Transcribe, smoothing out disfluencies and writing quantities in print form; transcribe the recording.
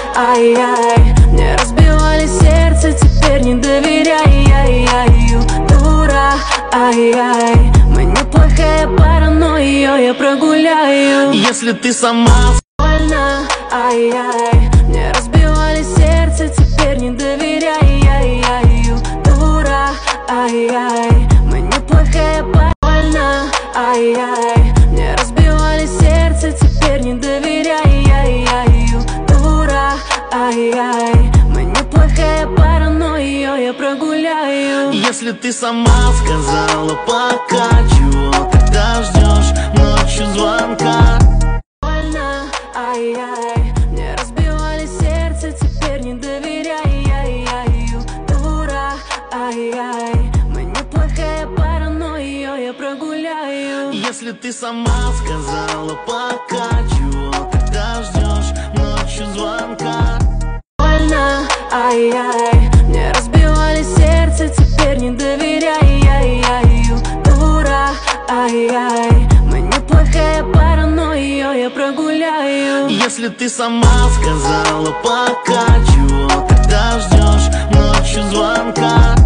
ай-яй. Мне разбивали сердце, теперь не доверяй, ай-яй. Дура, ай-яй. Мы неплохая пара, но ее я прогуляю. Если ты сама больно, ай-яй. Мне разбивали сердце, теперь не доверяй, ай-яй. Дура, ай-яй. Мы неплохая пара, больно, ай-яй. Мне разбивали сердце, теперь не доверяй, ай-яй. Дура, ай-яй. Мы неплохая пара, но ее я прогуляю. Если ты сама сказала пока, чего тогда ждешь ночью звонка? Больно, ай-яй. Мне разбивали сердце, теперь не доверяй, ай-яй. Дура, ай-яй. Мы неплохая пара, но ее я прогуляю. Если ты сама сказала пока, чего тогда ждешь ночью звонка? Больно, ай-яй. Мне разбивали сердце, теперь не доверяй, ай-яй. Дура, ай-яй. Мы неплохая пара, но ее я прогуляю. Если ты сама сказала пока, чего тогда ждешь ночью звонка?